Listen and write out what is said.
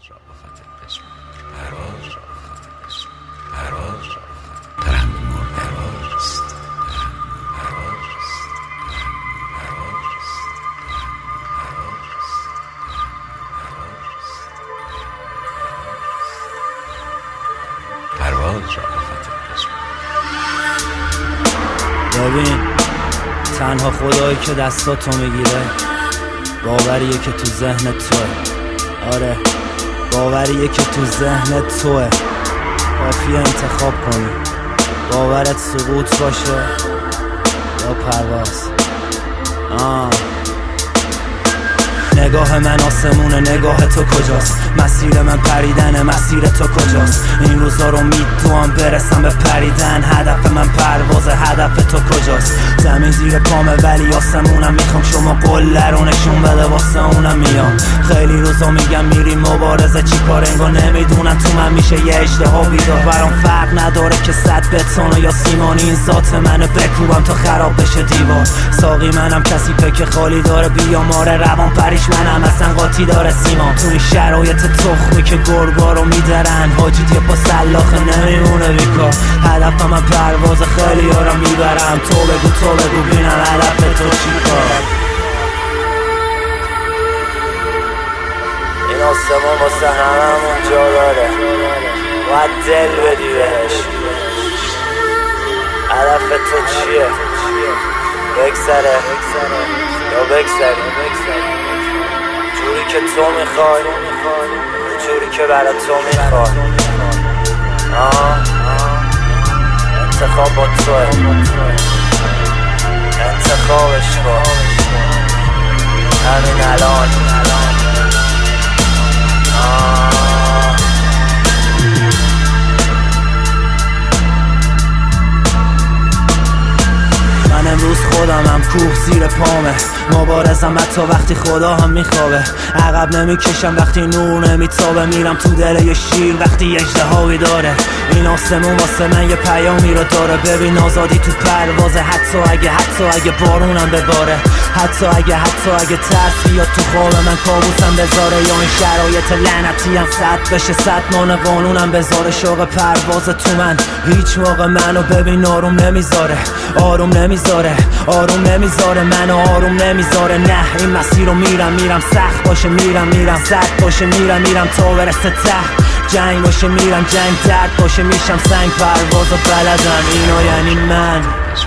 را آفت قسم پرواز را آفت قسم پرواز را پرند مرغ پرواز است پرواز است پرواز است پرواز را آفت قسم. ببین تنها خدایی که دستاتو میگیره باوریه که تو ذهن توه. آره باوریه که تو ذهن توه. کافیه انتخاب کنی باورت سقوط باشه یا پرواز. نگاه من آسمونه، نگاه تو کجاست؟ مسیر من پریدنه، مسیر تو کجاست؟ این روزا رو میدوام برسم به پریدن. هدف من پروازه، هدف تو کجاست؟ زمین زیر پامه ولی آسمونم میخوام. شما قله رو نشون بده واسه اونم میام. خیلی روزا میگم میری مبارزه چی کار، انگار نمیدونن تو من میشه یه اژدها بیدار. برام فرق نداره که 100 بتونه یا سیمانی، این ذات منه بکوبم تا خراب بشه دیوار. ساقی منم کسی که خالی داره بیاماره، روان پریش منم اصلا قاطی داره سیمان. تو این شرایط تخمی که گرگا رو میدرن، حاجیت یه پا سلاخه نمیمونه بیکار. هدف من پرواز، خیلی ها رو میبرم. تو بگو بینم هدف تو چی کار؟ این آسمان واسه هممون جا داره، باید دل بدی بهش. هدف تو چیه؟ بگذره یا بگذری جوری که تو میخوای، جوری که برای تو میخوای. انتخاب با توه، انتخابش کن همین الان. من امروز خودمم، کوه زیر پامه. مبارزم حتی وقتی خدا هم میخوابه. عقب نمیکشم وقتی نور نمیتابه. میرم تو دل یه شیر وقتی اژدهایی داره. این آسمون واسه من یه پیامی رو داره. ببین آزادی تو پروازه، حتی اگه بارونم بباره. حتی اگه ترس بیاد تو خواب من، کابوسم بذاره. یا این شرایط لعنتی هم صد بشه، 100 نان قانونم بذاره. شوق پرواز تو من هیچ موقع منو ببین آروم نمیذاره. آروم نمیذاره منو آروم نمیذاره. نه این مسیر رو میرم سخت باشه میرم سخت باشه میرم تا برسه ته. جنگ باشه میرم جنگ، درد باشه میشم سنگ. پرواز و بلدم اینا یعنی من.